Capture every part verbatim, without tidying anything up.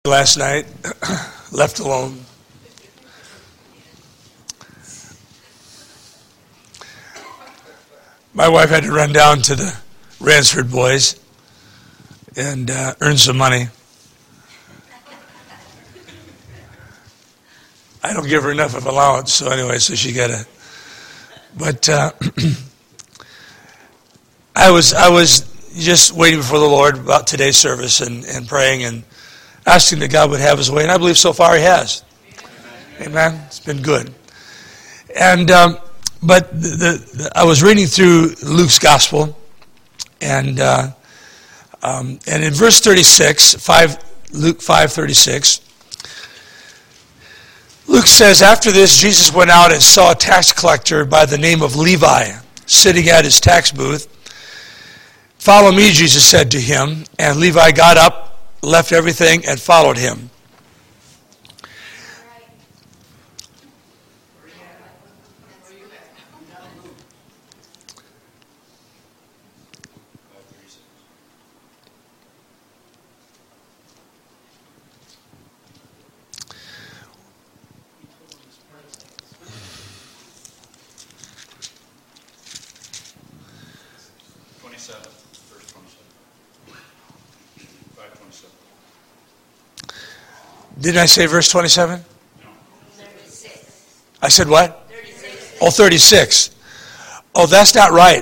Last night, left alone. My wife had to run down to the Ransford boys and uh, earn some money. I don't give her enough of allowance, so anyway, so she got a. But uh, I was I was just waiting before the Lord about today's service and, and praying and asking that God would have His way, and I believe so far He has. Amen. Amen. It's been good. And um, but the, the, I was reading through Luke's Gospel, and uh, um, and in verse thirty-six, five Luke five thirty-six. Luke says, after this, Jesus went out and saw a tax collector by the name of Levi sitting at his tax booth. Follow me, Jesus said to him. And Levi got up, left everything, and followed him. Didn't I say verse twenty-seven? No. thirty-six. I said what? thirty-six. Oh, thirty-six. Oh, that's not right.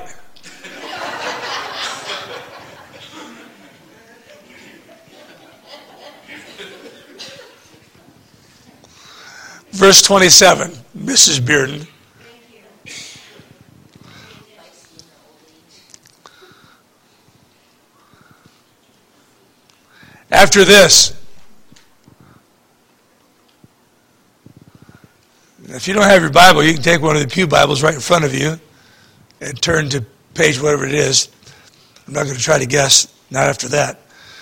Verse twenty-seven, Missus Bearden. After this, if you don't have your Bible, you can take one of the pew Bibles right in front of you and turn to page whatever it is. I'm not going to try to guess, not after that.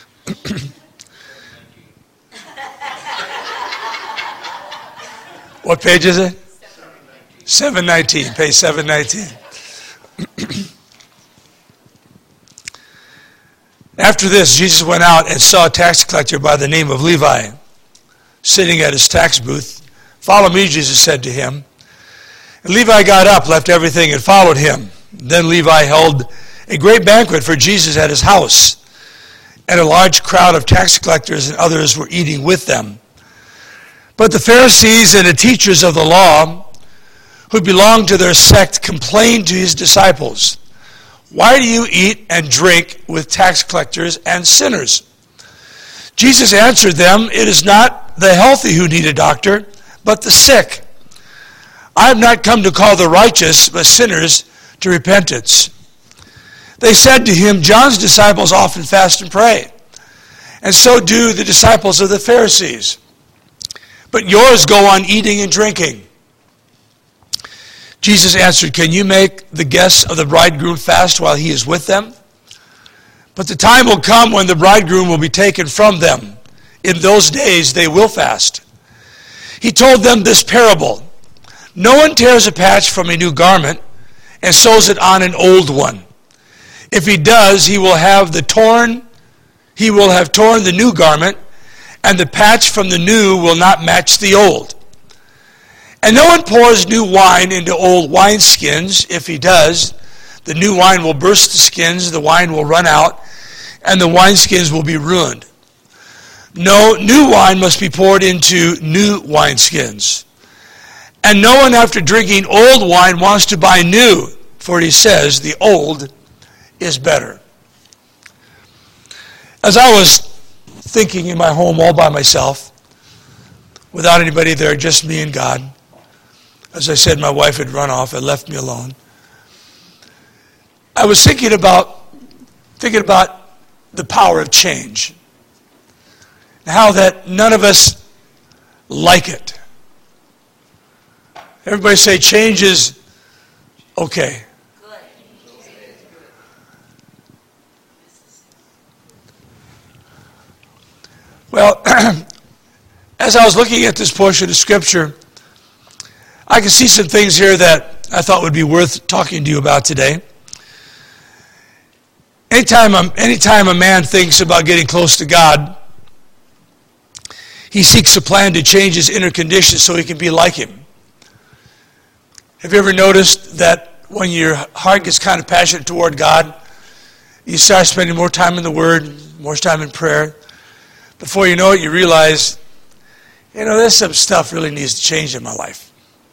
What page is it? seven nineteen, page seven nineteen. After this, Jesus went out and saw a tax collector by the name of Levi sitting at his tax booth. Follow me, Jesus said to him. And Levi got up, left everything, and followed him. Then Levi held a great banquet for Jesus at his house, and a large crowd of tax collectors and others were eating with them. But the Pharisees and the teachers of the law, who belonged to their sect, complained to his disciples, "Why do you eat and drink with tax collectors and sinners?" Jesus answered them, "It is not the healthy who need a doctor, but the sick. I have not come to call the righteous, but sinners to repentance." They said to him, "John's disciples often fast and pray, and so do the disciples of the Pharisees. But yours go on eating and drinking." Jesus answered, "Can you make the guests of the bridegroom fast while he is with them? But the time will come when the bridegroom will be taken from them. In those days they will fast." He told them this parable: "No one tears a patch from a new garment and sews it on an old one. If he does, he will have the torn, he will have torn the new garment, and the patch from the new will not match the old. And no one pours new wine into old wineskins. If he does, the new wine will burst the skins, the wine will run out, and the wineskins will be ruined. No, new wine must be poured into new wineskins. And no one after drinking old wine wants to buy new, for he says the old is better." As I was thinking in my home all by myself, without anybody there, just me and God, as I said, my wife had run off and left me alone, I was thinking about thinking about the power of change. How that none of us like it. Everybody say change is okay. Good. Well, as I was looking at this portion of Scripture, I can see some things here that I thought would be worth talking to you about today. Anytime a, anytime a man thinks about getting close to God, he seeks a plan to change his inner condition so he can be like him. Have you ever noticed that when your heart gets kind of passionate toward God, you start spending more time in the Word, more time in prayer? Before you know it, you realize, you know, there's some stuff really needs to change in my life.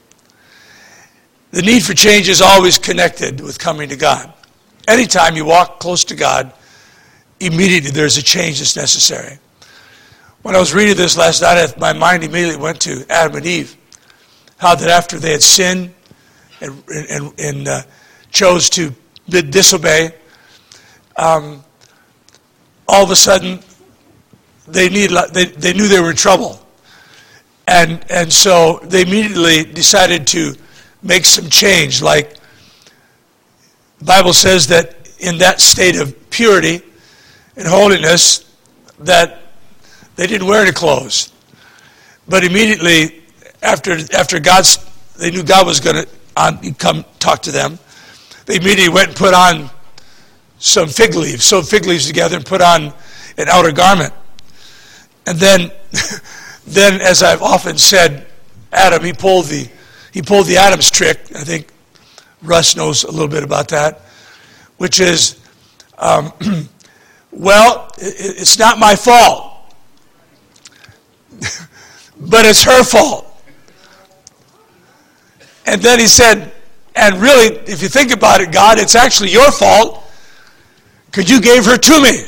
The need for change is always connected with coming to God. Anytime you walk close to God, immediately there's a change that's necessary. When I was reading this last night, my mind immediately went to Adam and Eve. How that after they had sinned and, and, and uh, chose to disobey, um, all of a sudden they, need, they, they knew they were in trouble. And, and so they immediately decided to make some change. Like the Bible says that in that state of purity and holiness, that they didn't wear any clothes. But immediately after after God's, they knew God was going to come talk to them, they immediately went and put on some fig leaves, sewed fig leaves together and put on an outer garment. And then, then as I've often said, Adam, he pulled the he pulled the Adam's trick. I think Russ knows a little bit about that, which is, um, well, it, it's not my fault. But it's her fault. And then he said, and really, if you think about it, God, it's actually your fault because you gave her to me.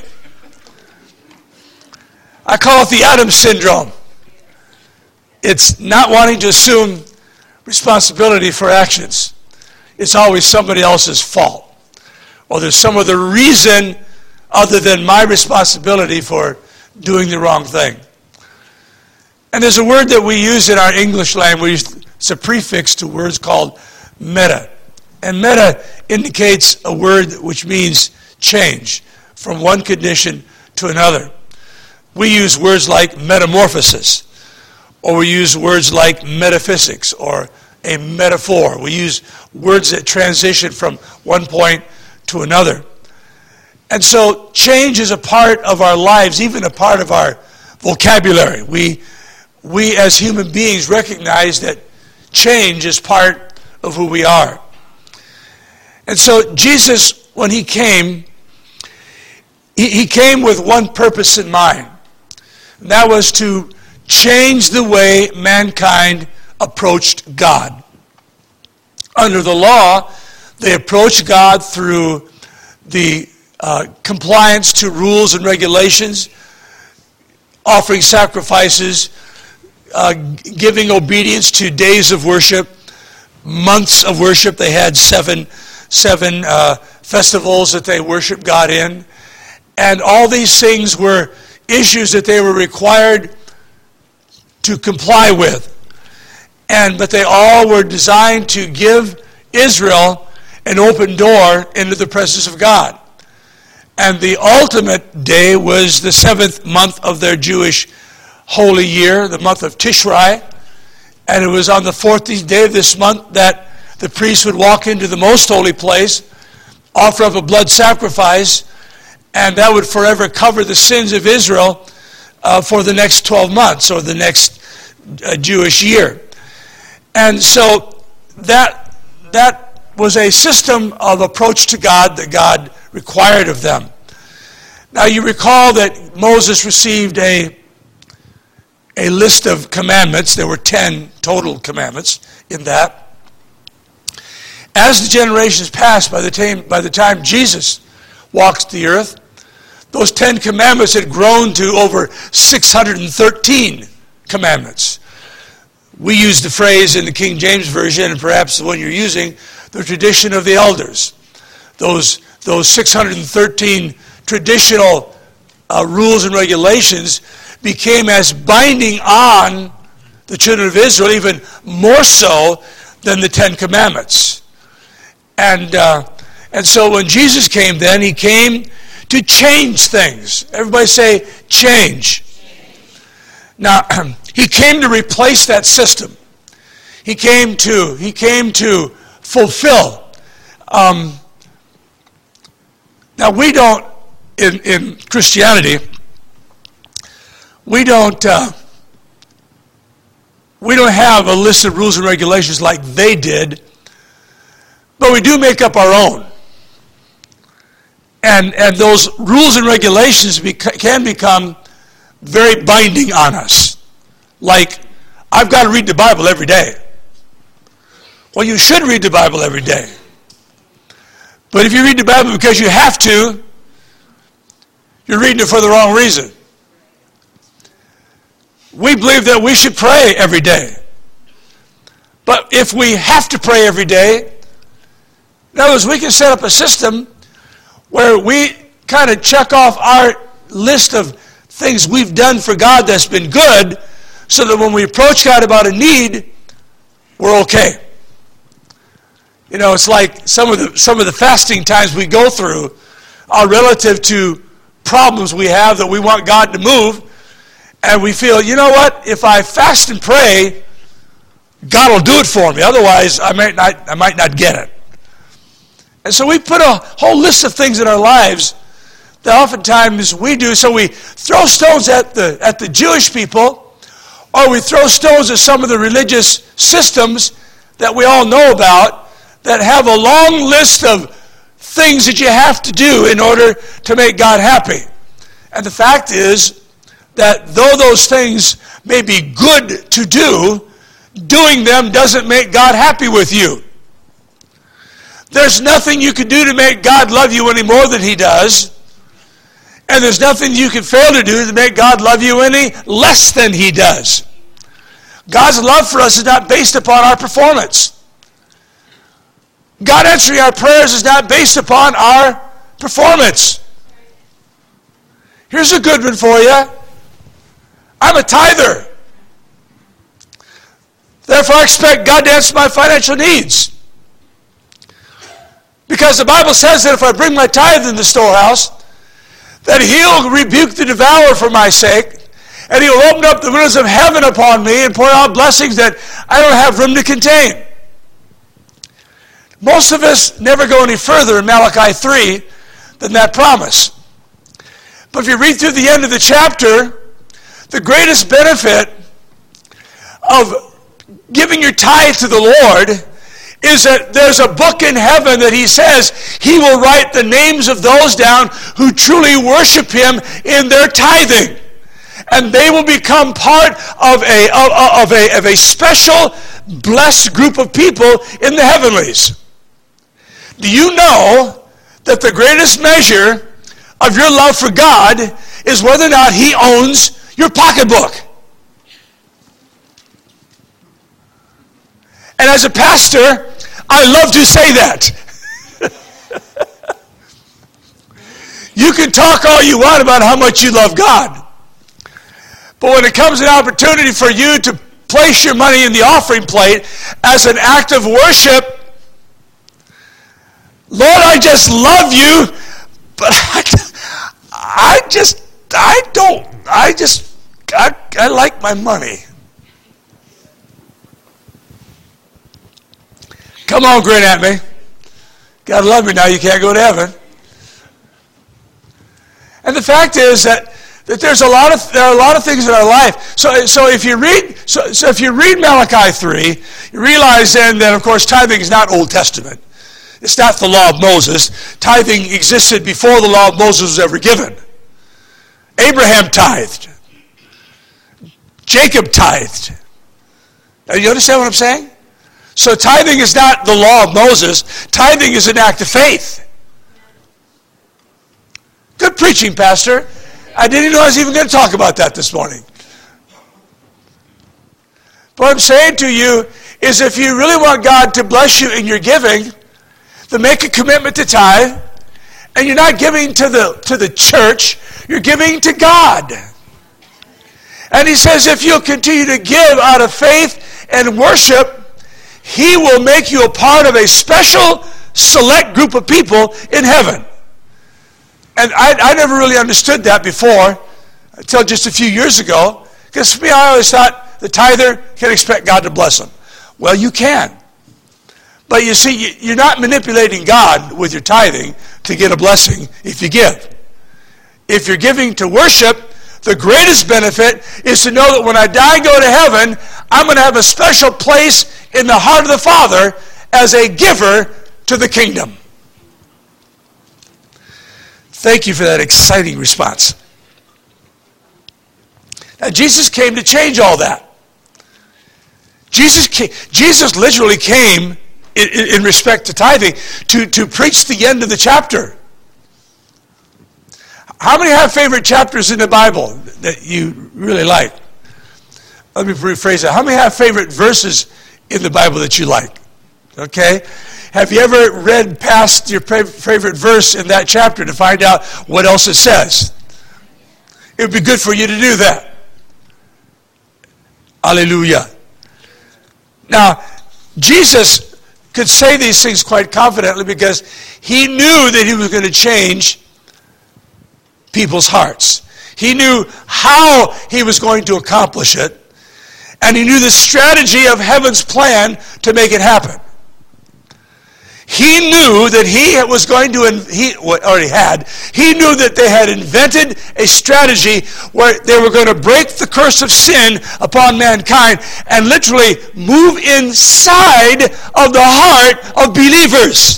I call it the Adam syndrome. It's not wanting to assume responsibility for actions. It's always somebody else's fault. Or there's some other reason other than my responsibility for doing the wrong thing. And there's a word that we use in our English language. It's a prefix to words called meta. And meta indicates a word which means change from one condition to another. We use words like metamorphosis, or we use words like metaphysics or a metaphor. We use words that transition from one point to another. And so change is a part of our lives, even a part of our vocabulary. We We as human beings recognize that change is part of who we are. And so Jesus, when he came, he, he came with one purpose in mind. And that was to change the way mankind approached God. Under the law, they approached God through the uh, compliance to rules and regulations, offering sacrifices, Uh, giving obedience to days of worship, months of worship. They had seven, seven uh, festivals that they worshiped God in. And all these things were issues that they were required to comply with. And but they all were designed to give Israel an open door into the presence of God. And the ultimate day was the seventh month of their Jewish holy year, the month of Tishrei, and it was on the fourteenth day of this month that the priest would walk into the most holy place, offer up a blood sacrifice, and that would forever cover the sins of Israel uh, for the next twelve months, or the next uh, Jewish year. And so that that was a system of approach to God that God required of them. Now you recall that Moses received a a list of commandments. There were ten total commandments in that. As the generations passed, by the time, by the time Jesus walked the earth, those ten commandments had grown to over six hundred thirteen commandments. We use the phrase in the King James Version, and perhaps the one you're using, the tradition of the elders. Those, those six hundred thirteen traditional uh, rules and regulations became as binding on the children of Israel, even more so than the Ten Commandments. And uh, and so when Jesus came then, he came to change things. Everybody say, change. Now, he came to replace that system. He came to, he came to fulfill. Um, now, we don't, in, in Christianity, we don't uh, We don't have a list of rules and regulations like they did, but we do make up our own. And, and those rules and regulations beca- can become very binding on us. Like, I've got to read the Bible every day. Well, you should read the Bible every day. But if you read the Bible because you have to, you're reading it for the wrong reason. We believe that we should pray every day. But if we have to pray every day, in other words, we can set up a system where we kind of check off our list of things we've done for God that's been good, so that when we approach God about a need, we're okay. You know, it's like some of the some of the fasting times we go through are relative to problems we have that we want God to move, and we feel, you know what, if I fast and pray, God will do it for me. Otherwise, I might not I might not get it. And so we put a whole list of things in our lives that oftentimes we do. So we throw stones at the at the Jewish people, or we throw stones at some of the religious systems that we all know about that have a long list of things that you have to do in order to make God happy. And the fact is that though those things may be good to do, doing them doesn't make God happy with you. There's nothing you can do to make God love you any more than he does. And there's nothing you can fail to do to make God love you any less than he does. God's love for us is not based upon our performance. God answering our prayers is not based upon our performance. Here's a good one for you. I'm a tither. Therefore, I expect God to answer my financial needs. Because the Bible says that if I bring my tithe in the storehouse, that he'll rebuke the devourer for my sake, and he'll open up the windows of heaven upon me and pour out blessings that I don't have room to contain. Most of us never go any further in Malachi three than that promise. But if you read through the end of the chapter, the greatest benefit of giving your tithe to the Lord is that there's a book in heaven that he says he will write the names of those down who truly worship him in their tithing. And they will become part of a, of, of, a, of a special blessed group of people in the heavenlies. Do you know that the greatest measure of your love for God is whether or not he owns your pocketbook? And as a pastor, I love to say that. You can talk all you want about how much you love God. But when it comes an opportunity for you to place your money in the offering plate as an act of worship, Lord, I just love you, but I, I just, I don't, I just, I, I like my money. Come on, grin at me. God love me now, you can't go to heaven. And the fact is that, that there's a lot of there are a lot of things in our life. So so if you read so, so if you read Malachi three, you realize then that of course tithing is not Old Testament. It's not the law of Moses. Tithing existed before the law of Moses was ever given. Abraham tithed. Jacob tithed. Now, you understand what I'm saying? So tithing is not the law of Moses. Tithing is an act of faith. Good preaching, Pastor. I didn't know I was even going to talk about that this morning. What I'm saying to you is if you really want God to bless you in your giving, then make a commitment to tithe. And you're not giving to the, to the church, you're giving to God. And he says if you'll continue to give out of faith and worship, he will make you a part of a special, select group of people in heaven. And I, I never really understood that before, until just a few years ago. Because for me, I always thought the tither can expect God to bless him. Well, you can. But you see, you're not manipulating God with your tithing to get a blessing if you give. If you're giving to worship, the greatest benefit is to know that when I die and go to heaven, I'm going to have a special place in the heart of the Father as a giver to the kingdom. Thank you for that exciting response. Now, Jesus came to change all that. Jesus came, Jesus literally came in, in, in respect to tithing to, to preach the end of the chapter. How many have favorite chapters in the Bible that you really like? Let me rephrase that. How many have favorite verses in the Bible that you like? Okay? Have you ever read past your favorite verse in that chapter to find out what else it says? It would be good for you to do that. Hallelujah. Now, Jesus could say these things quite confidently because he knew that he was going to change people's hearts. He knew how he was going to accomplish it, and he knew the strategy of heaven's plan to make it happen. He knew that he was going to, he already had, he knew that they had invented a strategy where they were going to break the curse of sin upon mankind and literally move inside of the heart of believers.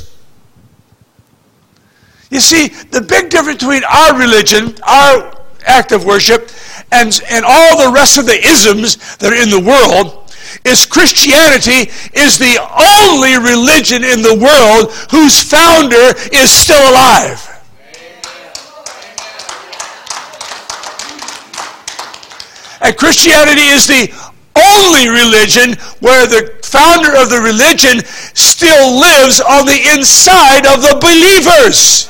You see, the big difference between our religion, our act of worship, and, and all the rest of the isms that are in the world is Christianity is the only religion in the world whose founder is still alive. And Christianity is the only religion where the founder of the religion still lives on the inside of the believers.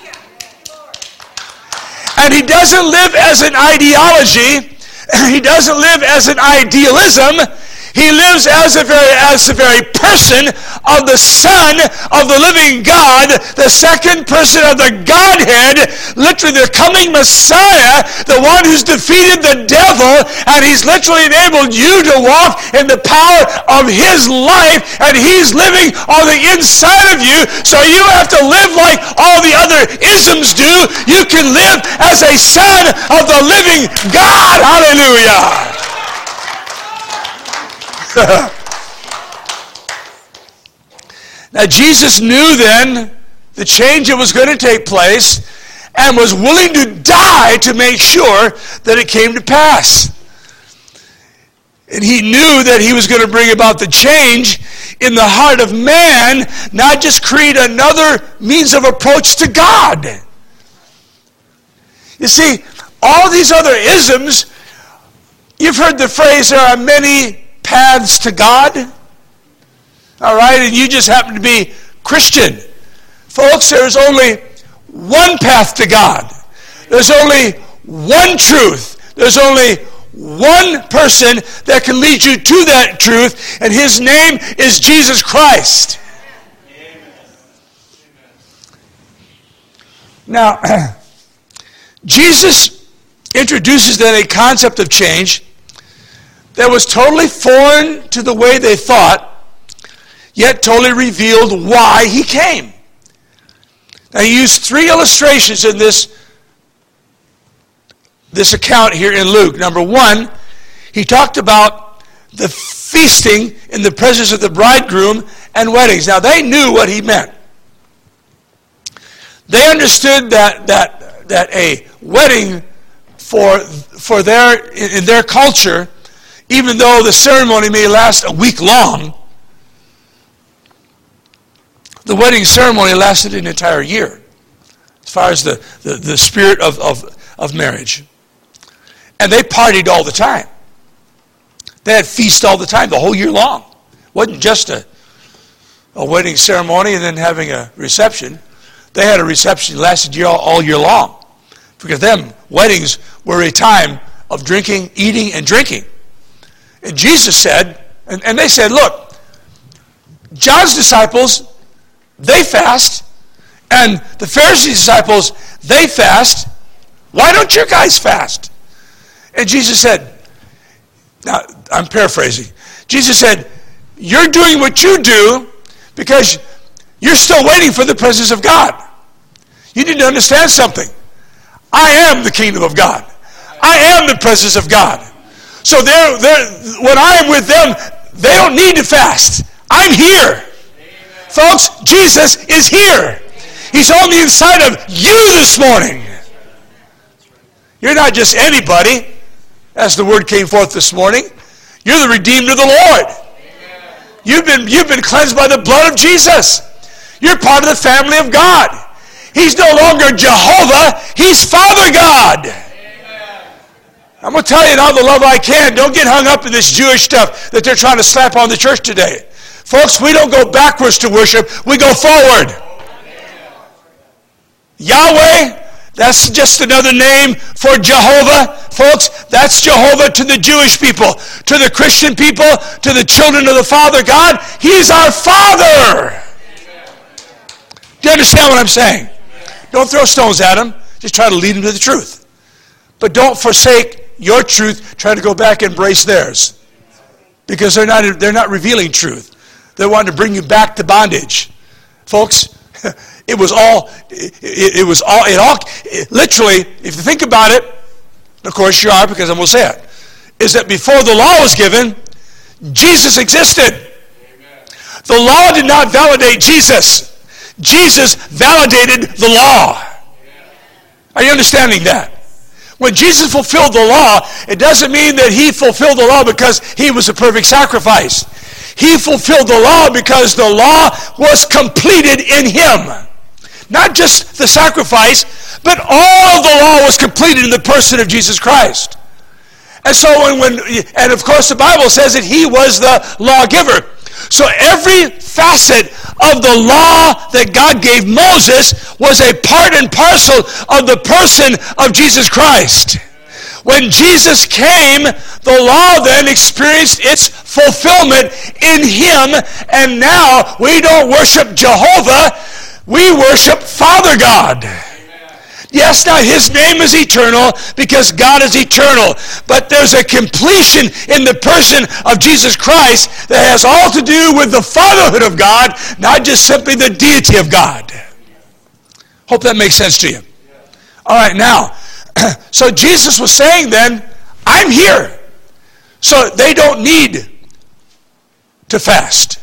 And he doesn't live as an ideology. He doesn't live as an idealism. He lives as a very, as the very person of the Son of the living God, the second person of the Godhead, literally the coming Messiah, the one who's defeated the devil, and he's literally enabled you to walk in the power of his life, and he's living on the inside of you, so you have to live like all the other isms do. You can live as a son of the living God. Hallelujah. Now, Jesus knew then the change that was going to take place and was willing to die to make sure that it came to pass. And he knew that he was going to bring about the change in the heart of man, not just create another means of approach to God. You see, all these other isms, you've heard the phrase, there are many paths to God. All right, and you just happen to be Christian. Folks, there's only one path to God. There's only one truth. There's only one person that can lead you to that truth, and his name is Jesus Christ. Amen. Now, Jesus introduces then a concept of change that was totally foreign to the way they thought, yet totally revealed why he came. Now, he used three illustrations in this, this account here in Luke. Number one, he talked about the feasting in the presence of the bridegroom and weddings. Now, they knew what he meant. They understood that that that a wedding for for their in their culture, even though the ceremony may last a week long, the wedding ceremony lasted an entire year, as far as the, the, the spirit of, of, of marriage. And they partied all the time. They had feasts all the time, the whole year long. It wasn't just a, a wedding ceremony and then having a reception. They had a reception that lasted year, all year long. For them, weddings were a time of drinking, eating, and drinking. And Jesus said, and, and they said, look, John's disciples, they fast, and the Pharisees' disciples, they fast. Why don't you guys fast? And Jesus said, now I'm paraphrasing. Jesus said, you're doing what you do because you're still waiting for the presence of God. You need to understand something. I am the kingdom of God. I am the presence of God. So they're, they're, when I am with them, they don't need to fast. I'm here. Amen. Folks, Jesus is here. He's on the inside of you this morning. You're not just anybody, as the word came forth this morning. You're the redeemed of the Lord. Amen. You've been, you've been cleansed by the blood of Jesus. You're part of the family of God. He's no longer Jehovah. He's Father God. Amen. I'm going to tell you in all the love I can, don't get hung up in this Jewish stuff that they're trying to slap on the church today. Folks, we don't go backwards to worship. We go forward. Amen. Yahweh, that's just another name for Jehovah. Folks, that's Jehovah to the Jewish people, to the Christian people, to the children of the Father God. He's our Father. Do you understand what I'm saying? Don't throw stones at him. Just try to lead him to the truth. But don't forsake your truth. Try to go back and embrace theirs. Because they're not, they're not revealing truth. They're wanting to bring you back to bondage. Folks, it was all, it, it was all, it all, it, literally, if you think about it, of course you are because I'm going to say it, is that before the law was given, Jesus existed. Amen. The law did not validate Jesus. Jesus validated the law. Are you understanding that? When Jesus fulfilled the law, it doesn't mean that he fulfilled the law because he was a perfect sacrifice. He fulfilled the law because the law was completed in him. Not just the sacrifice, but all the law was completed in the person of Jesus Christ. And so when, when and of course the Bible says that he was the lawgiver. So every facet of the law that God gave Moses was a part and parcel of the person of Jesus Christ. When Jesus came, the law then experienced its fulfillment in him, and now we don't worship Jehovah, we worship Father God. Yes, now his name is eternal because God is eternal. But there's a completion in the person of Jesus Christ that has all to do with the fatherhood of God, not just simply the deity of God. Hope that makes sense to you. All right, now, so Jesus was saying then, I'm here. So they don't need to fast.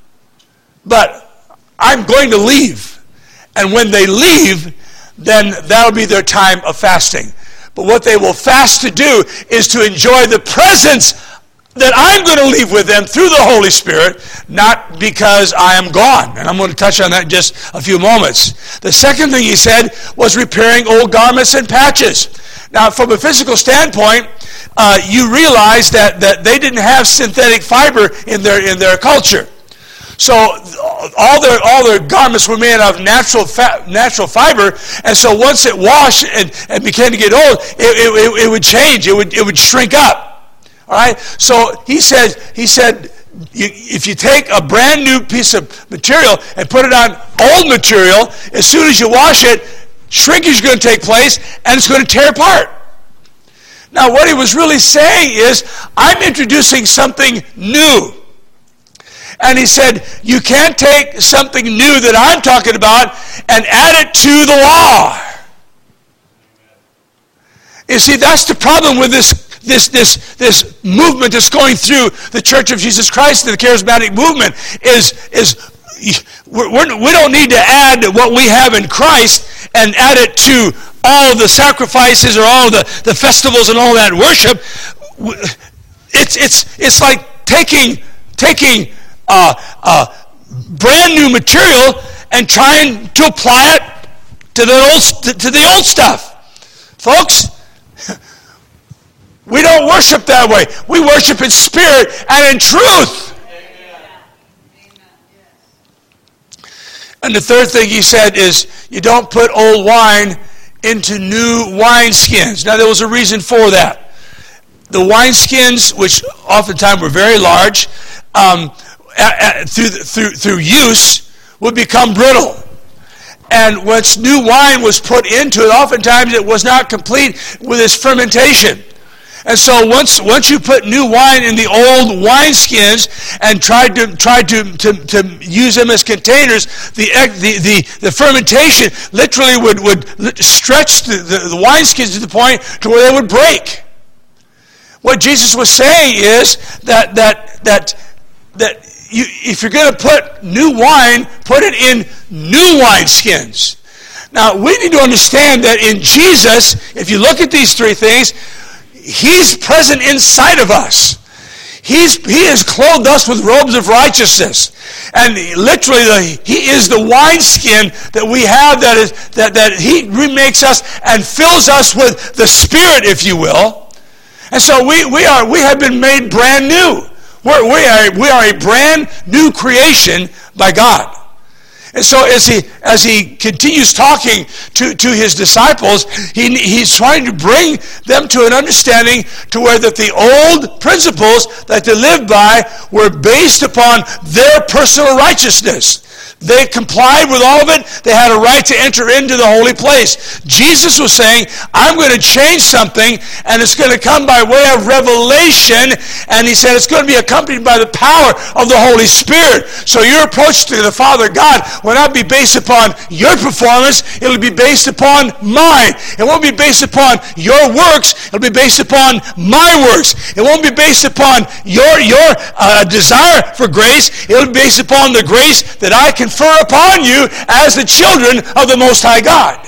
But I'm going to leave. And when they leave, then that'll be their time of fasting. But what they will fast to do is to enjoy the presence that I'm going to leave with them through the Holy Spirit, not because I am gone. And I'm going to touch on that in just a few moments. The second thing he said was repairing old garments and patches. Now, from a physical standpoint, uh, you realize that, that they didn't have synthetic fiber in their in their culture. So all their all their garments were made out of natural fa- natural fiber, and so once it washed and, and began to get old, it, it, it would change. It would it would shrink up. All right. So he said he said you, if you take a brand new piece of material and put it on old material, as soon as you wash it, shrinkage is going to take place and it's going to tear apart. Now, what he was really saying is, I'm introducing something new. And he said, you can't take something new that I'm talking about and add it to the law. You see, that's the problem with this this this this movement that's going through the Church of Jesus Christ, the charismatic movement, is is we're, we're, we don't need to add what we have in Christ and add it to all the sacrifices or all the, the festivals and all that worship. It's it's it's like taking taking Uh, uh, brand new material and trying to apply it to the old to the old stuff. Folks, we don't worship that way. We worship in spirit and in truth. And the third thing he said is, you don't put old wine into new wineskins. Now, there was a reason for that. The wineskins, which oftentimes were very large, um, through, through, through use, would become brittle. And once new wine was put into it, oftentimes it was not complete with its fermentation. And so once once you put new wine in the old wineskins and tried to tried to, to, to use them as containers, the the the, the fermentation literally would, would stretch the, the, the wineskins to the point to where they would break. What Jesus was saying is that that that that you, if you're going to put new wine, put it in new wineskins. Now we need to understand that in Jesus, if you look at these three things, He's present inside of us. He's, he has clothed us with robes of righteousness. And literally, the, He is the wineskin that we have that is that, that He remakes us and fills us with the Spirit, if you will. And so we, we are we have been made brand new. We're, we, are, we are a brand new creation by God. And so as he as he continues talking to, to his disciples, he he's trying to bring them to an understanding to where that the old principles that they lived by were based upon their personal righteousness. They complied with all of it. They had a right to enter into the holy place. Jesus was saying, I'm going to change something, and it's going to come by way of revelation. And he said it's going to be accompanied by the power of the Holy Spirit. So your approach to the Father God will not be based upon your performance. It will be based upon mine. It won't be based upon your works. It will be based upon my works. It won't be based upon your, your uh, desire for grace. It will be based upon the grace that I can confer upon you as the children of the Most High God.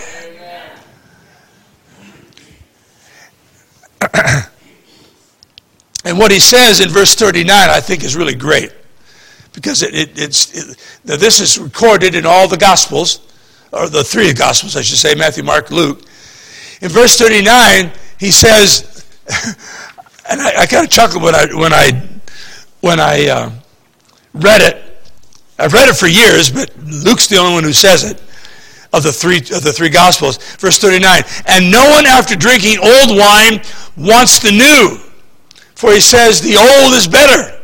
And what he says in verse thirty-nine, I think, is really great, because it, it, it's it, this is recorded in all the Gospels, or the three Gospels, I should say, Matthew, Mark, Luke. In verse thirty-nine, he says, and I, I kind of chuckled when I when I when I uh, read it. I've read it for years, but Luke's the only one who says it of the three of the three Gospels. Verse thirty-nine, and no one after drinking old wine wants the new, for he says the old is better.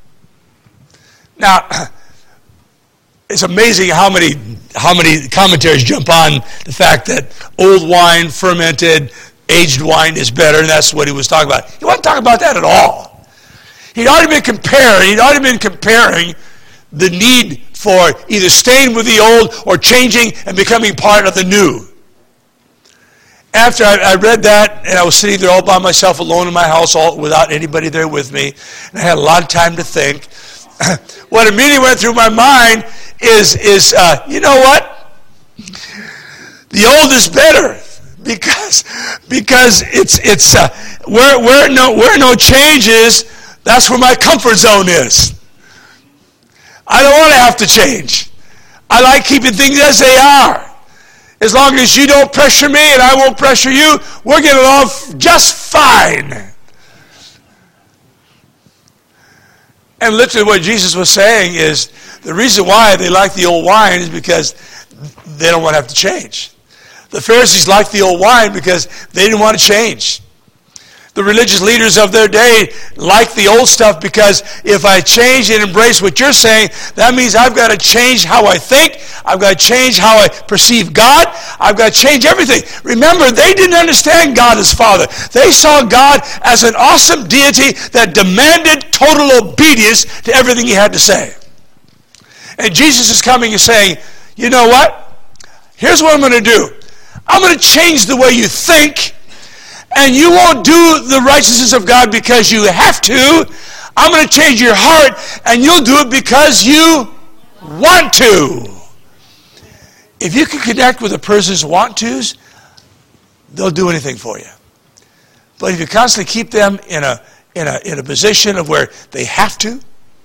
Now, it's amazing how many how many commentaries jump on the fact that old wine, fermented, aged wine is better, and that's what he was talking about. He wasn't talking about that at all. He'd already been comparing, he'd already been comparing the need for either staying with the old or changing and becoming part of the new. After I, I read that, and I was sitting there all by myself alone in my house, all without anybody there with me, and I had a lot of time to think, what immediately went through my mind is, is uh, you know what? The old is better, because because it's it's uh, where where no where no change is, that's where my comfort zone is. I don't want to have to change. I like keeping things as they are. As long as you don't pressure me and I won't pressure you, we're getting along just fine. And literally what Jesus was saying is the reason why they like the old wine is because they don't want to have to change. The Pharisees liked the old wine because they didn't want to change. The religious leaders of their day liked the old stuff because if I change and embrace what you're saying, that means I've got to change how I think. I've got to change how I perceive God. I've got to change everything. Remember, they didn't understand God as Father. They saw God as an awesome deity that demanded total obedience to everything He had to say. And Jesus is coming and saying, you know what? Here's what I'm going to do. I'm going to change the way you think. And you won't do the righteousness of God because you have to. I'm going to change your heart, and you'll do it because you want to. If you can connect with a person's want tos, they'll do anything for you. But if you constantly keep them in a in a in a position of where they have to,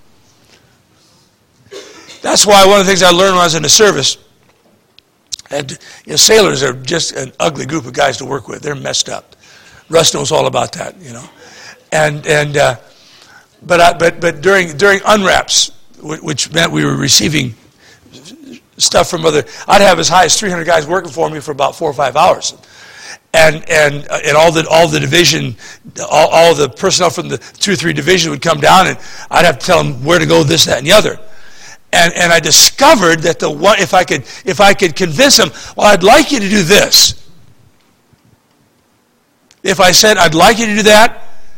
that's why one of the things I learned when I was in the service. And you know, sailors are just an ugly group of guys to work with. They're messed up. Russ knows all about that, you know, and and uh, but I, but but during during unwraps, which meant we were receiving stuff from other, I'd have as high as three hundred guys working for me for about four or five hours, and and and all the all the division, all, all the personnel from the two or three divisions would come down, and I'd have to tell them where to go, this, that, and the other. And and I discovered that the one, if I could if I could convince them, well, I'd like you to do this. If I said, I'd like you to do that,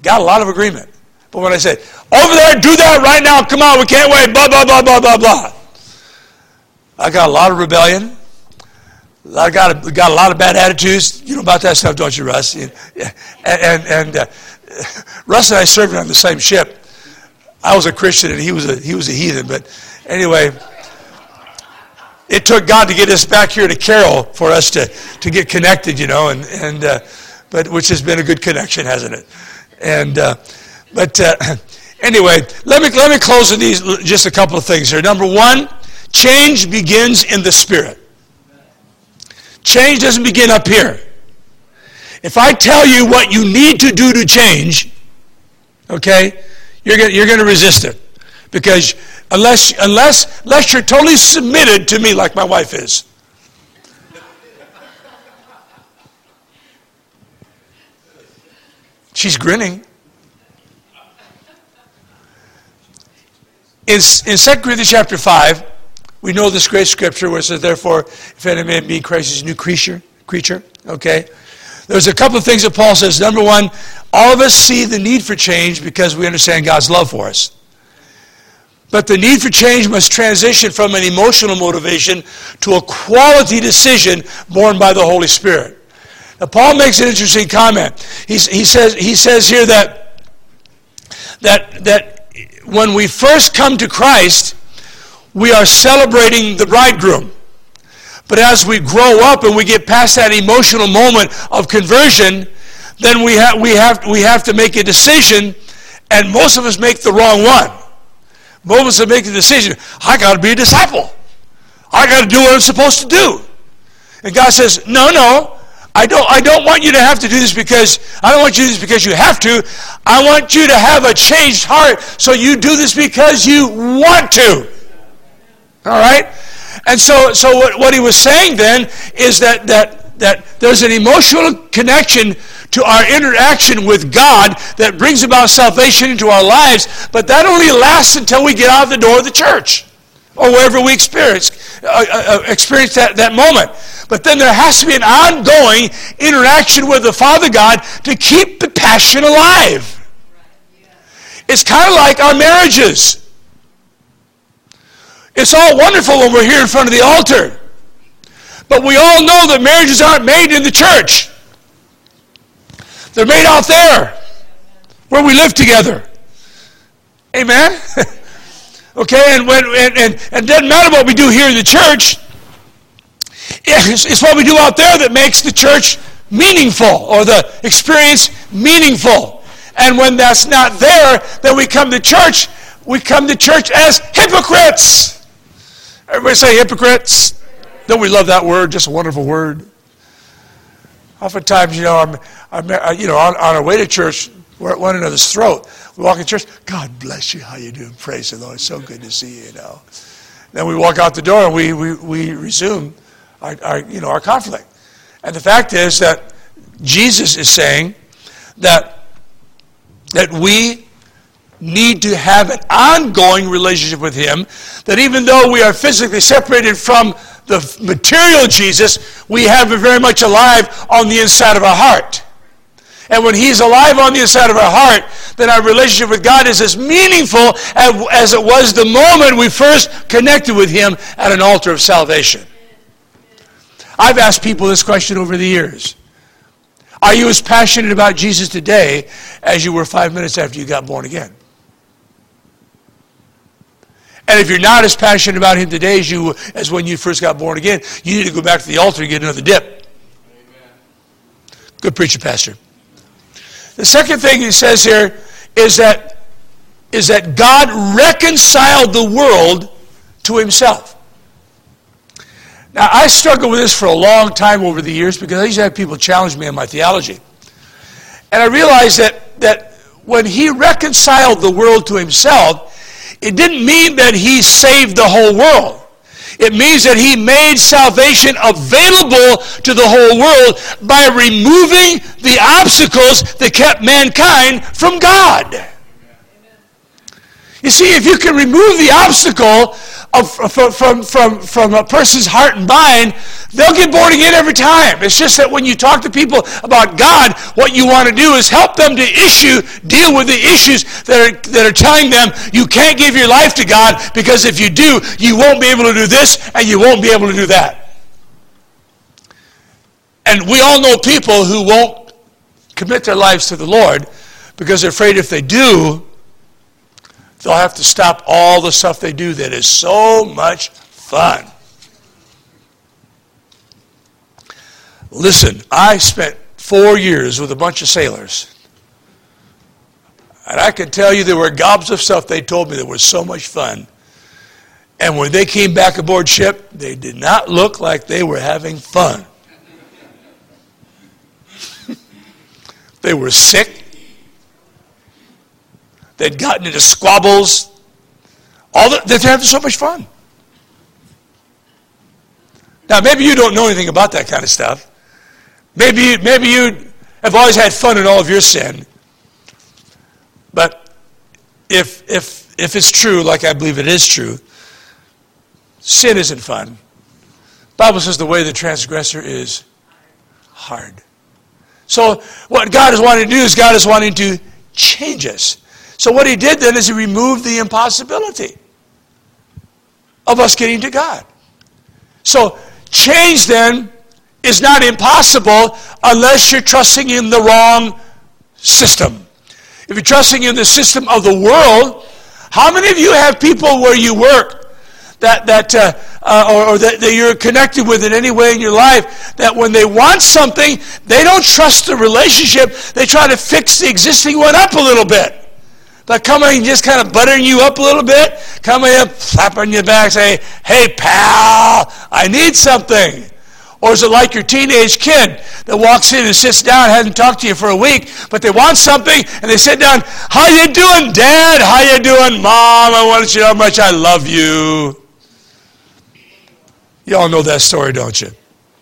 got a lot of agreement. But when I said, over there, do that right now, come on, we can't wait, blah, blah, blah, blah, blah, blah. I got a lot of rebellion. I got a, got a lot of bad attitudes. You know about that stuff, don't you, Russ? And, and, and uh, Russ and I served on the same ship. I was a Christian and he was a he was a heathen. But anyway, it took God to get us back here to Carroll for us to, to get connected, you know, and and uh, but which has been a good connection, hasn't it? And uh, but uh, anyway, let me let me close with these just a couple of things here. Number one, change begins in the spirit. Change doesn't begin up here. If I tell you what you need to do to change, okay, you're going you're going to resist it, because unless unless unless you're totally submitted to me like my wife is. She's grinning. In, in Second Corinthians chapter five, we know this great scripture where it says, therefore, if any man be in Christ, he's a new creature, creature, okay? There's a couple of things that Paul says. Number one, all of us see the need for change because we understand God's love for us. But the need for change must transition from an emotional motivation to a quality decision born by the Holy Spirit. Now, Paul makes an interesting comment. He's, he says he says here that that that when we first come to Christ, we are celebrating the bridegroom. But as we grow up and we get past that emotional moment of conversion, then we have we have we have to make a decision, and most of us make the wrong one. Most of us make the decision, I got to be a disciple. I got to do what I'm supposed to do. And God says, no, no, I don't I don't want you to have to do this because I don't want you to do this because you have to. I want you to have a changed heart, so you do this because you want to. All right? And so so what, what he was saying then is that, that, that there's an emotional connection to our interaction with God that brings about salvation into our lives, but that only lasts until we get out of the door of the church or wherever we experience, uh, uh, experience that, that moment. But then there has to be an ongoing interaction with the Father God to keep the passion alive. It's kind of like our marriages. It's all wonderful when we're here in front of the altar. But we all know that marriages aren't made in the church. They're made out there where we live together. Amen? Okay, and, when, and, and, and it doesn't matter what we do here in the church. It's, it's what we do out there that makes the church meaningful, or the experience meaningful. And when that's not there, then we come to church, we come to church as hypocrites. Everybody say hypocrites. Don't we love that word? Just a wonderful word. Oftentimes, you know, I'm, I'm you know, on, on our way to church, we're at one another's throat. We walk in church, God bless you, how you doing? Praise the Lord, it's so good to see you, you know. Then we walk out the door and we we, we resume our, our, you know, our conflict. And the fact is that Jesus is saying that, that we need to have an ongoing relationship with Him, that even though we are physically separated from the material Jesus, we have Him very much alive on the inside of our heart. And when He's alive on the inside of our heart, then our relationship with God is as meaningful as it was the moment we first connected with Him at an altar of salvation. I've asked people this question over the years. Are you as passionate about Jesus today as you were five minutes after you got born again? And if you're not as passionate about Him today as you as when you first got born again, you need to go back to the altar and get another dip. Amen. Good preacher, Pastor. The second thing he says here is that, is that God reconciled the world to Himself. Now, I struggled with this for a long time over the years because I used to have people challenge me on my theology. And I realized that, that when He reconciled the world to Himself, it didn't mean that He saved the whole world. It means that He made salvation available to the whole world by removing the obstacles that kept mankind from God. You see, if you can remove the obstacle of, from, from, from, from a person's heart and mind, they'll get born again every time. It's just that when you talk to people about God, what you want to do is help them to issue, deal with the issues that are, that are telling them you can't give your life to God, because if you do, you won't be able to do this and you won't be able to do that. And we all know people who won't commit their lives to the Lord because they're afraid if they do, they'll have to stop all the stuff they do that is so much fun. Listen, I spent four years with a bunch of sailors. And I can tell you there were gobs of stuff they told me that was so much fun. And when they came back aboard ship, they did not look like they were having fun. They were sick. They'd gotten into squabbles. All the, they're having so much fun. Now, maybe you don't know anything about that kind of stuff. Maybe, maybe you have always had fun in all of your sin. But if, if, if it's true, like I believe it is true, sin isn't fun. The Bible says the way of the transgressor is hard. So what God is wanting to do is God is wanting to change us. So what he did then is he removed the impossibility of us getting to God. So change then is not impossible unless you're trusting in the wrong system. If you're trusting in the system of the world, how many of you have people where you work that that uh, uh, or, or that, that you're connected with in any way in your life, that when they want something, they don't trust the relationship, they try to fix the existing one up a little bit. Like coming and just kind of buttering you up a little bit, coming up, slapping your back, say, hey, pal, I need something. Or is it like your teenage kid that walks in and sits down, hasn't talked to you for a week, but they want something, and they sit down, how you doing, Dad? How you doing, Mom? I want you to know how much I love you. You all know that story, don't you?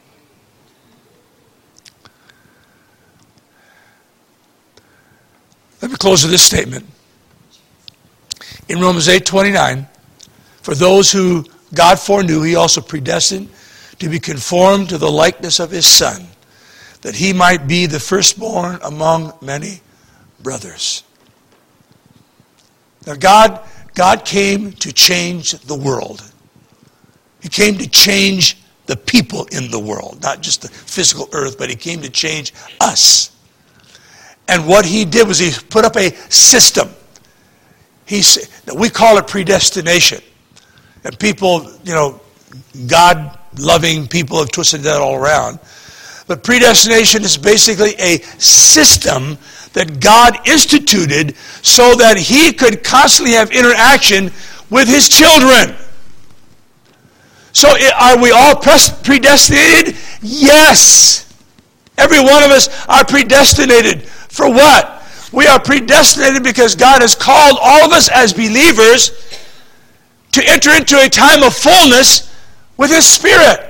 Let me close with this statement. In Romans eight twenty-nine, for those who God foreknew, he also predestined to be conformed to the likeness of his Son, that he might be the firstborn among many brothers. Now God, God came to change the world. He came to change the people in the world, not just the physical earth, but he came to change us. And what he did was he put up a system. He said, we call it predestination. And people, you know, God-loving people have twisted that all around. But predestination is basically a system that God instituted so that he could constantly have interaction with his children. So are we all predestinated? Yes. Every one of us are predestinated. For what? We are predestinated because God has called all of us as believers to enter into a time of fullness with his Spirit.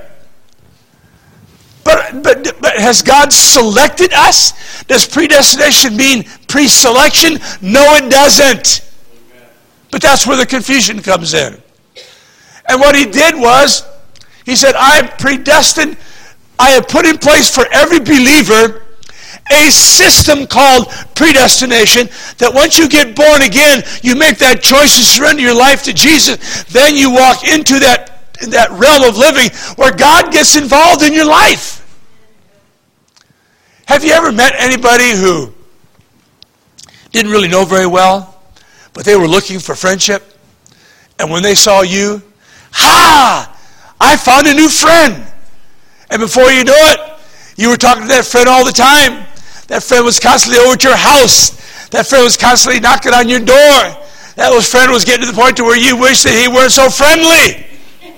But, but, but has God selected us? Does predestination mean pre-selection? No, it doesn't. But that's where the confusion comes in. And what he did was, he said, I am predestined, I have put in place for every believer a system called predestination, that once you get born again, you make that choice to surrender your life to Jesus, then you walk into that, that realm of living where God gets involved in your life. Have you ever met anybody who didn't really know very well, but they were looking for friendship, and when they saw you, ha! I found a new friend. And before you know it, you were talking to that friend all the time. That friend was constantly over at your house. That friend was constantly knocking on your door. That was friend was getting to the point to where you wish that he weren't so friendly.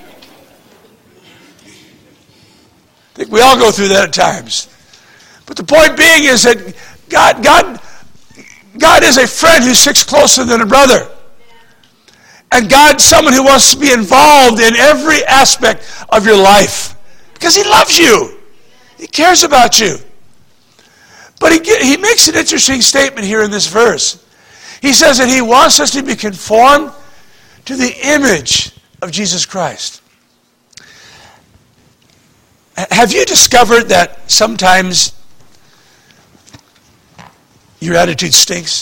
I think we all go through that at times. But the point being is that God, God, God is a friend who sticks closer than a brother. And God's someone who wants to be involved in every aspect of your life. Because he loves you. He cares about you. But he, he makes an interesting statement here in this verse. He says that he wants us to be conformed to the image of Jesus Christ. Have you discovered that sometimes your attitude stinks?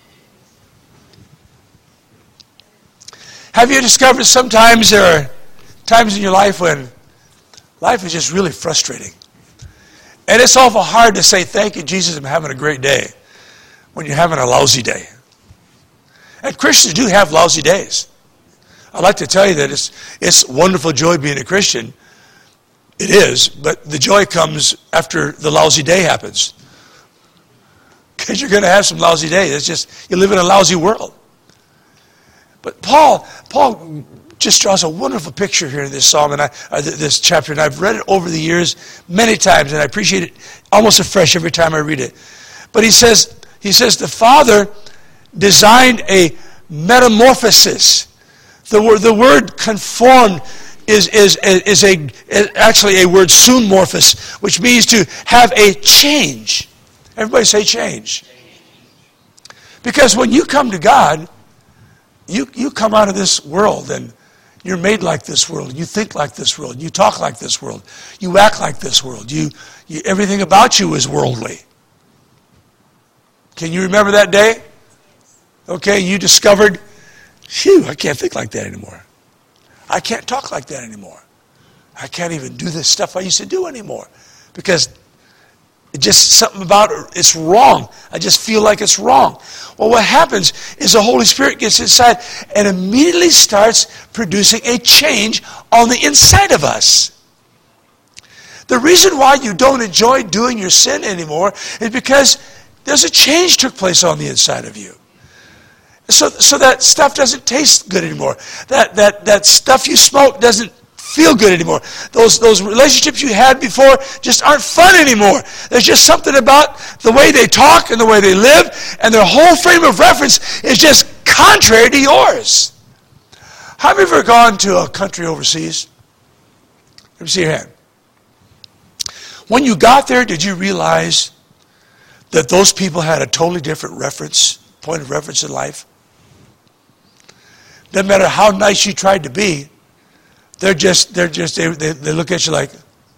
Have you discovered sometimes there are times in your life when life is just really frustrating? And it's awful hard to say, thank you, Jesus, I'm having a great day, when you're having a lousy day. And Christians do have lousy days. I'd like to tell you that it's it's wonderful joy being a Christian. It is, but the joy comes after the lousy day happens. Because you're going to have some lousy days. It's just, you live in a lousy world. But Paul, Paul just draws a wonderful picture here in this psalm, and I, uh, this chapter, and I've read it over the years many times, and I appreciate it almost afresh every time I read it. But he says, he says the Father designed a metamorphosis. The word, the word conformed is is is a is actually a word soonmorphos, which means to have a change. Everybody say change. Because when you come to God, you you come out of this world and you're made like this world. You think like this world. You talk like this world. You act like this world. You, you everything about you is worldly. Can you remember that day? Okay, you discovered, phew, I can't think like that anymore. I can't talk like that anymore. I can't even do this stuff I used to do anymore. Because it just something about it, it's wrong. I just feel like it's wrong. Well, what happens is the Holy Spirit gets inside and immediately starts producing a change on the inside of us. The reason why you don't enjoy doing your sin anymore is because there's a change took place on the inside of you. So, so that stuff doesn't taste good anymore. That that that stuff you smoke doesn't feel good anymore. Those those relationships you had before just aren't fun anymore. There's just something about the way they talk and the way they live, and their whole frame of reference is just contrary to yours. Have you ever gone to a country overseas? Let me see your hand. When you got there, did you realize that those people had a totally different reference, point of reference in life? Doesn't matter how nice you tried to be, they're just, they're just, they, they, they look at you like,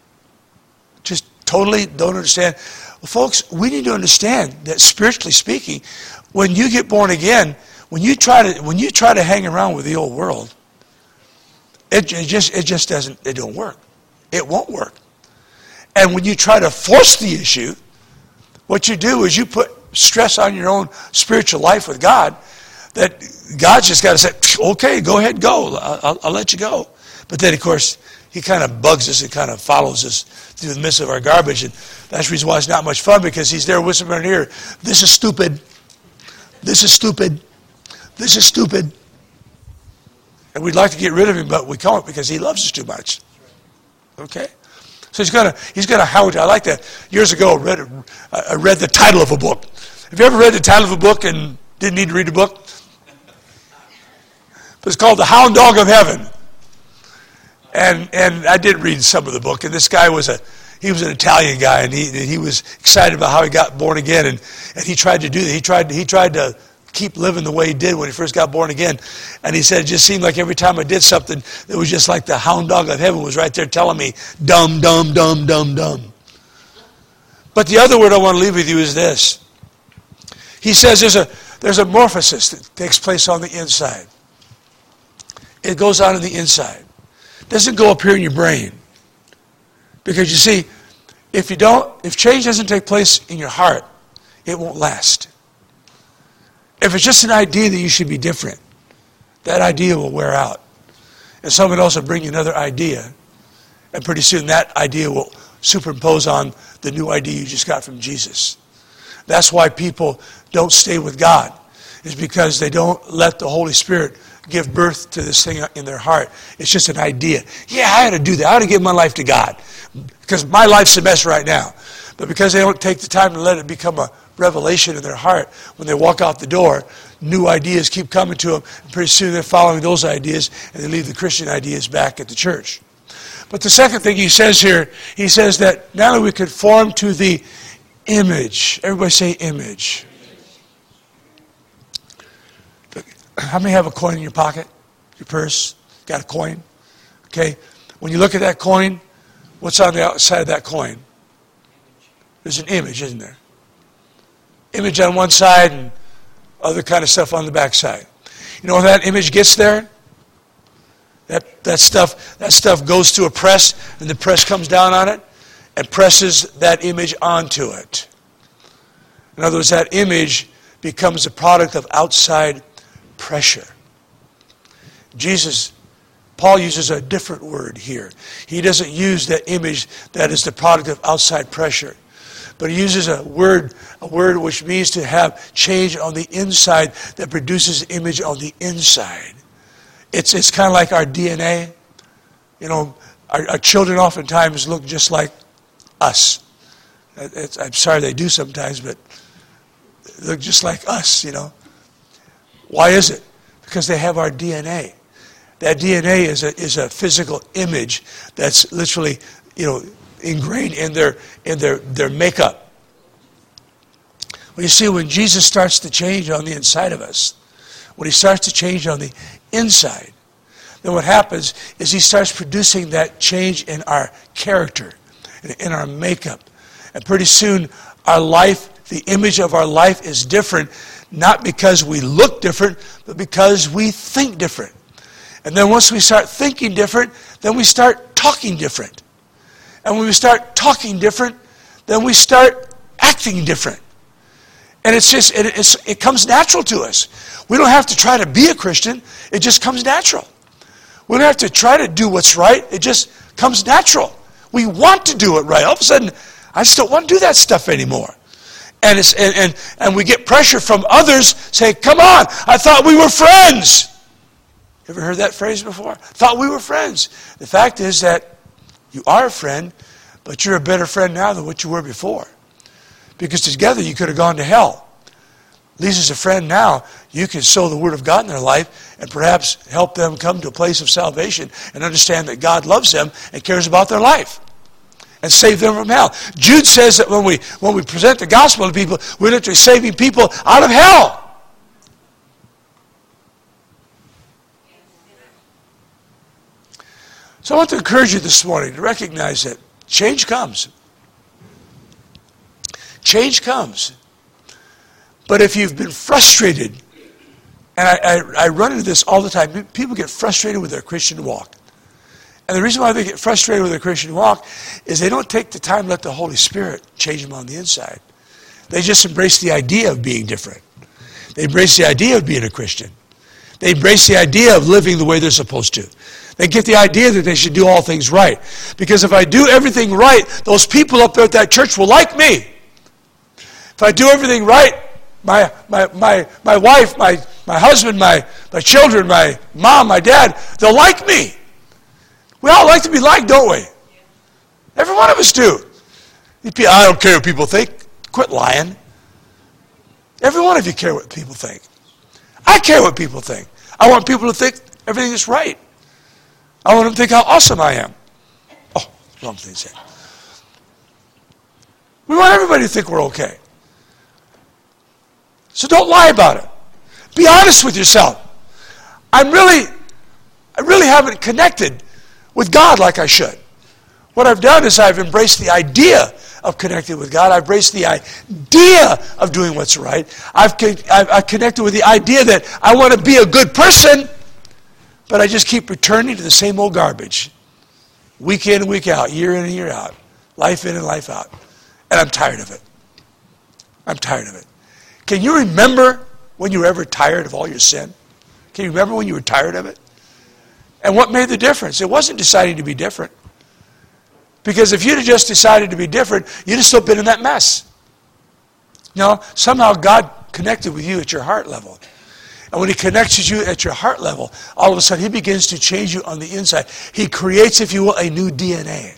just totally don't understand. Well, folks, we need to understand that spiritually speaking, when you get born again, when you try to, when you try to hang around with the old world, it, it just, it just doesn't, it don't work. It won't work. And when you try to force the issue, what you do is you put stress on your own spiritual life with God, that God's just got to say, okay, go ahead, go. I'll, I'll let you go. But then, of course, he kind of bugs us and kind of follows us through the midst of our garbage. And that's the reason why it's not much fun, because he's there whispering in our ear, this is stupid. This is stupid. This is stupid. And we'd like to get rid of him, but we can't because he loves us too much. Okay? So he's gonna he's gonna hound. I like that. Years ago, I read I read the title of a book. Have you ever read the title of a book and didn't need to read the book? It's called The Hound Dog of Heaven. And and I did read some of the book. And this guy was a he was an Italian guy, and he and he was excited about how he got born again, and, and he tried to do that. He tried he tried to keep living the way he did when he first got born again. And he said it just seemed like every time I did something, it was just like the hound dog of heaven was right there telling me, dumb, dumb, dumb, dumb, dumb. But the other word I want to leave with you is this. He says there's a there's a morphosis that takes place on the inside. It goes on in the inside. It doesn't go up here in your brain. Because you see, if you don't, if change doesn't take place in your heart, it won't last. If it's just an idea that you should be different, that idea will wear out. And someone else will bring you another idea, and pretty soon that idea will superimpose on the new idea you just got from Jesus. That's why people don't stay with God, is because they don't let the Holy Spirit give birth to this thing in their heart. It's just an idea. Yeah, I ought to do that. I ought to give my life to God, because my life's a mess right now. But because they don't take the time to let it become a revelation in their heart, when they walk out the door, new ideas keep coming to them, and pretty soon they're following those ideas, and they leave the Christian ideas back at the church. But the second thing he says here, he says that now that we conform to the image. Everybody say image. how many have a coin in your pocket? Your purse? Got a coin? Okay. When you look at that coin, what's on the outside of that coin? There's an image, isn't there? Image on one side and other kind of stuff on the back side. You know when that image gets there? That, that stuff that stuff goes to a press, and the press comes down on it and presses that image onto it. In other words, that image becomes a product of outside pressure. Jesus, Paul uses a different word here. He doesn't use that image that is the product of outside pressure, but he uses a word, a word which means to have change on the inside that produces image on the inside. It's it's kind of like our D N A. You know, our, our children oftentimes look just like us. It's, I'm sorry they do sometimes, but they look just like us, you know. Why is it? Because they have our D N A. That D N A is a is a physical image that's literally, you know, ingrained in their in their, their makeup. Well, you see, when Jesus starts to change on the inside of us, when he starts to change on the inside, then what happens is he starts producing that change in our character, in our makeup. And pretty soon, our life, the image of our life is different, not because we look different, but because we think different. And then once we start thinking different, then we start talking different. And when we start talking different, then we start acting different. And it's just, it, it's, it comes natural to us. We don't have to try to be a Christian. It just comes natural. We don't have to try to do what's right. It just comes natural. We want to do it right. All of a sudden, I just don't want to do that stuff anymore. And, it's, and, and, and we get pressure from others saying, come on, I thought we were friends. Ever heard that phrase before? Thought we were friends. The fact is that you are a friend, but you're a better friend now than what you were before. Because together you could have gone to hell. Lisa's a friend now. You can sow the word of God in their life and perhaps help them come to a place of salvation and understand that God loves them and cares about their life and save them from hell. Jude says that when we when we present the gospel to people, we're literally saving people out of hell. So I want to encourage you this morning to recognize that change comes. Change comes. But if you've been frustrated, and I, I, I run into this all the time, people get frustrated with their Christian walk. And the reason why they get frustrated with their Christian walk is they don't take the time to let the Holy Spirit change them on the inside. They just embrace the idea of being different. They embrace the idea of being a Christian. They embrace the idea of living the way they're supposed to. They get the idea that they should do all things right. Because if I do everything right, those people up there at that church will like me. If I do everything right, my my my my wife, my, my husband, my, my children, my mom, my dad, they'll like me. We all like to be liked, don't we? Every one of us do. I don't care what people think. Quit lying. Every one of you care what people think. I care what people think. I want people to think everything is right. I want them to think how awesome I am. Oh, wrong thing to say. We want everybody to think we're okay. So don't lie about it. Be honest with yourself. I'm really, I really haven't connected with God like I should. What I've done is I've embraced the idea of connecting with God. I've embraced the idea of doing what's right. I've, I've, I've connected with the idea that I want to be a good person, but I just keep returning to the same old garbage. Week in and week out, year in and year out. Life in and life out. And I'm tired of it. I'm tired of it. Can you remember when you were ever tired of all your sin? Can you remember when you were tired of it? And what made the difference? It wasn't deciding to be different. Because if you'd have just decided to be different, you'd have still been in that mess. No, somehow God connected with you at your heart level. And when he connects with you at your heart level, all of a sudden he begins to change you on the inside. He creates, if you will, a new D N A.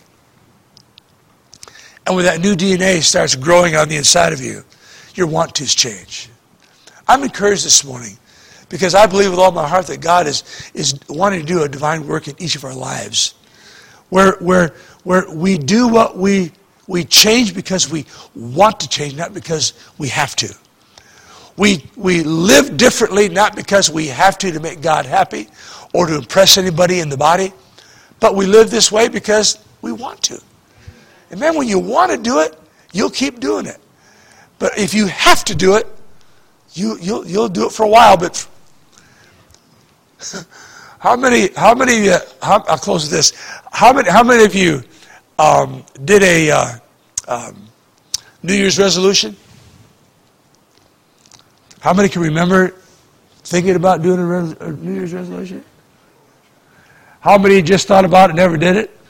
And when that new D N A starts growing on the inside of you, your want tos change. I'm encouraged this morning because I believe with all my heart that God is, is wanting to do a divine work in each of our lives. Where, where, where we do what we, we change because we want to change, not because we have to. We, we live differently, not because we have to to make God happy or to impress anybody in the body, but we live this way because we want to. And man, when you want to do it, you'll keep doing it. But if you have to do it, you, you'll, you'll do it for a while. But how many, how many, uh, how, I'll close with this. How many, how many of you um, did a uh, um, New Year's resolution? How many can remember thinking about doing a, res- a New Year's resolution? How many just thought about it and never did it?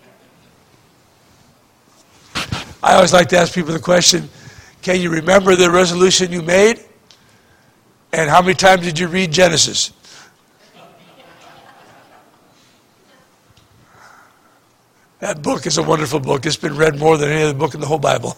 I always like to ask people the question, can you remember the resolution you made? And how many times did you read Genesis? That book is a wonderful book. It's been read more than any other book in the whole Bible.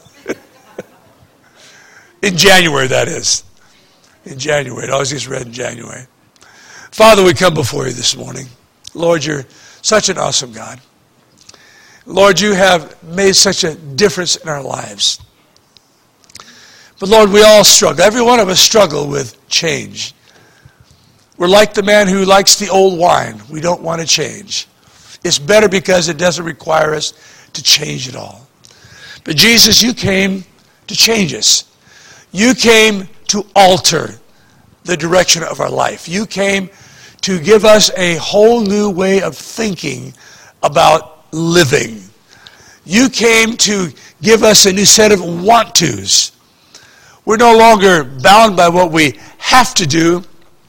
In January, that is. In January. It always gets read in January. Father, we come before you this morning. Lord, you're such an awesome God. Lord, you have made such a difference in our lives. But Lord, we all struggle. Every one of us struggle with change. We're like the man who likes the old wine. We don't want to change. It's better because it doesn't require us to change at all. But Jesus, you came to change us. You came to alter the direction of our life. You came to give us a whole new way of thinking about living. You came to give us a new set of want-tos. We're no longer bound by what we have to do.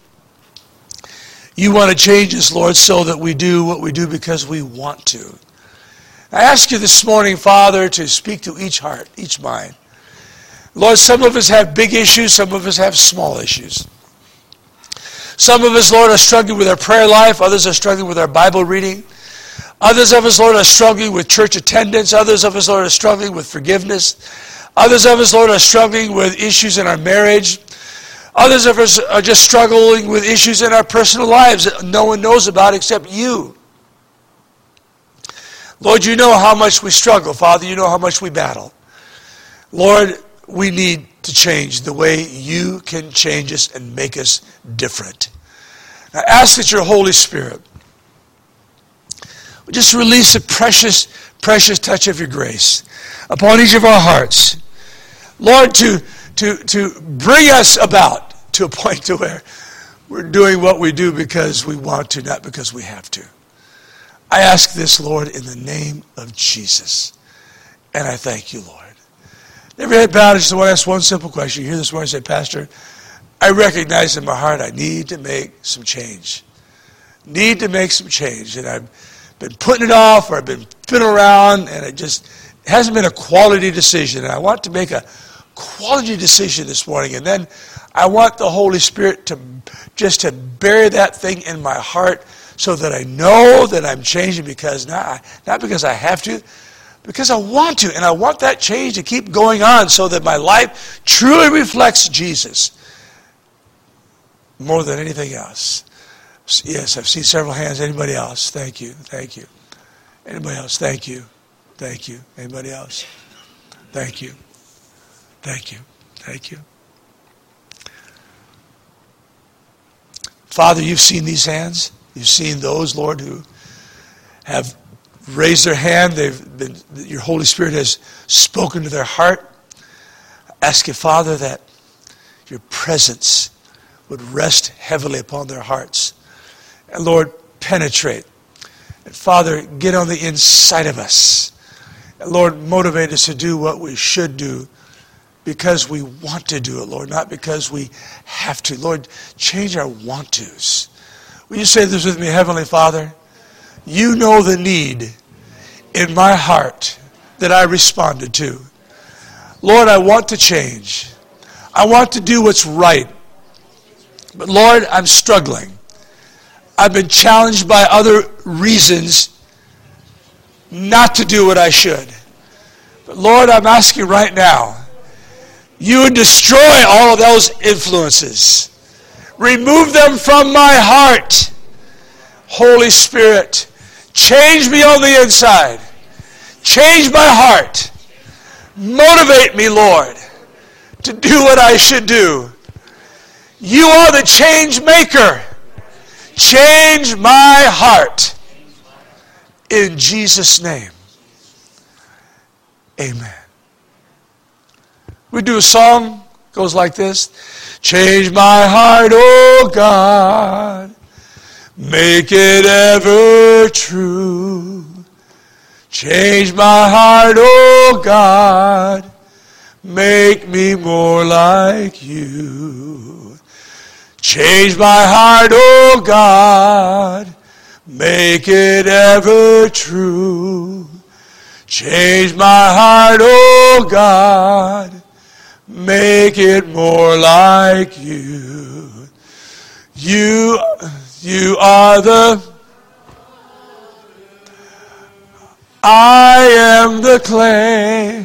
You want to change us, Lord, so that we do what we do because we want to. I ask you this morning, Father, to speak to each heart, each mind. Lord, some of us have big issues, some of us have small issues. Some of us, Lord, are struggling with our prayer life. Others are struggling with our Bible reading. Others of us, Lord, are struggling with church attendance. Others of us, Lord, are struggling with forgiveness. Others of us, Lord, are struggling with issues in our marriage. Others of us are just struggling with issues in our personal lives that no one knows about except you. Lord, you know how much we struggle. Father, you know how much we battle. Lord, we need to change the way you can change us and make us different. I ask that your Holy Spirit would just release a precious, precious touch of your grace upon each of our hearts. Lord, to, to, to bring us about to a point to where we're doing what we do because we want to, not because we have to. I ask this, Lord, in the name of Jesus. And I thank you, Lord. Every head bowed, I just want to ask one simple question. You hear this morning, say, Pastor, I recognize in my heart I need to make some change. Need to make some change. And I've been putting it off, or I've been fiddling around, and it just it hasn't been a quality decision. And I want to make a quality decision this morning. And then I want the Holy Spirit to just to bury that thing in my heart so that I know that I'm changing because not, not because I have to, because I want to, and I want that change to keep going on so that my life truly reflects Jesus more than anything else. Yes, I've seen several hands. Anybody else? Thank you. Thank you. Anybody else? Thank you. Thank you. Anybody else? Thank you. Thank you. Thank you. Father, you've seen these hands. You've seen those, Lord, who have raised their hand. They've been, your Holy Spirit has spoken to their heart. I ask you, Father, that your presence would rest heavily upon their hearts. And Lord, penetrate. And Father, get on the inside of us. And Lord, motivate us to do what we should do because we want to do it, Lord, not because we have to. Lord, change our want-tos. Will you say this with me, Heavenly Father? You know the need in my heart that I responded to. Lord, I want to change. I want to do what's right. But Lord, I'm struggling. I've been challenged by other reasons not to do what I should. But Lord, I'm asking right now, you would destroy all of those influences. Remove them from my heart. Holy Spirit, change me on the inside. Change my heart. Motivate me, Lord, to do what I should do. You are the change maker. Change my heart. In Jesus' name. Amen. We do a song, goes like this. Change my heart, oh God. Make it ever true. Change my heart, oh God. Make me more like you. Change my heart, oh God. Make it ever true. Change my heart, oh God. Make it more like you. You, you are the, I am the clay.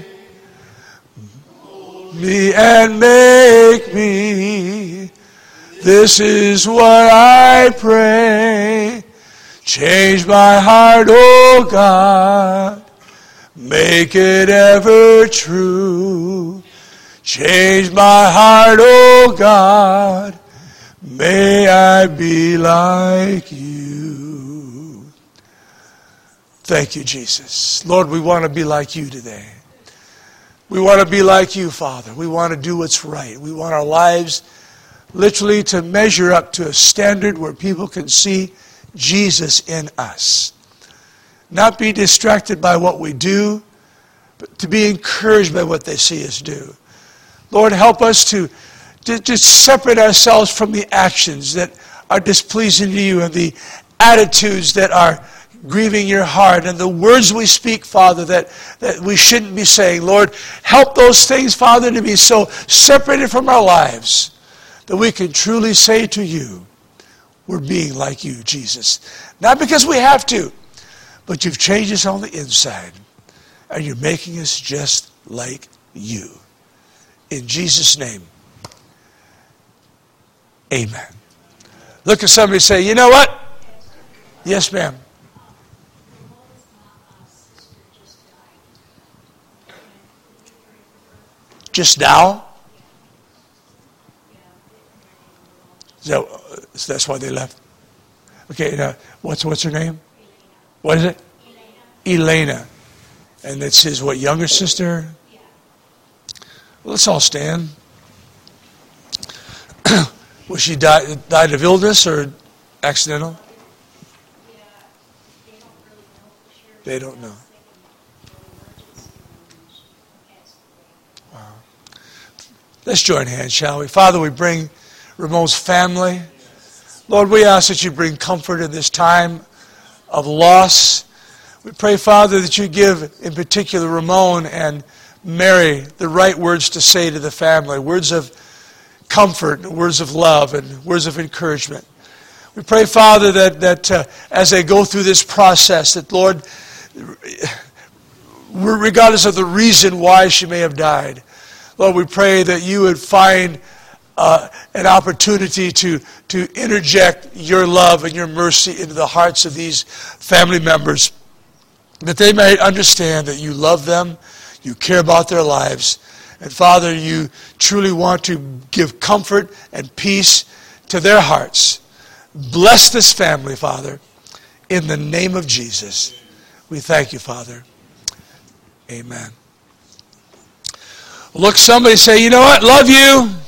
Me and make me. This is what I pray. Change my heart, oh God. Make it ever true. Change my heart, oh God. May I be like you. Thank you, Jesus. Lord, we want to be like you today. We want to be like you, Father. We want to do what's right. We want our lives literally to measure up to a standard where people can see Jesus in us. Not be distracted by what we do, but to be encouraged by what they see us do. Lord, help us to, to just separate ourselves from the actions that are displeasing to you and the attitudes that are grieving your heart and the words we speak, Father, that, that we shouldn't be saying. Lord, help those things, Father, to be so separated from our lives that we can truly say to you, we're being like you, Jesus. Not because we have to, but you've changed us on the inside, and you're making us just like you. In Jesus' name, amen. Look at somebody and say, you know what? Yes, ma'am. Just now? So, so that's why they left. Okay, now, what's what's her name? What is it? Elena. Elena. And that's his, what, younger sister? Yeah. Well, let's all stand. Was she died, died of illness or accidental? Yeah, they don't really know for sure. They don't know. Wow. Let's join hands, shall we? Father, we bring Ramon's family. Lord, we ask that you bring comfort in this time of loss. We pray, Father, that you give, in particular, Ramon and Mary the right words to say to the family, words of comfort, words of love, and words of encouragement. We pray, Father, that, that uh, as they go through this process, that, Lord, regardless of the reason why she may have died, Lord, we pray that you would find uh, an opportunity to, to interject your love and your mercy into the hearts of these family members, that they may understand that you love them, you care about their lives, and Father, you truly want to give comfort and peace to their hearts. Bless this family, Father, in the name of Jesus. We thank you, Father. Amen. Look, somebody say, you know what? Love you.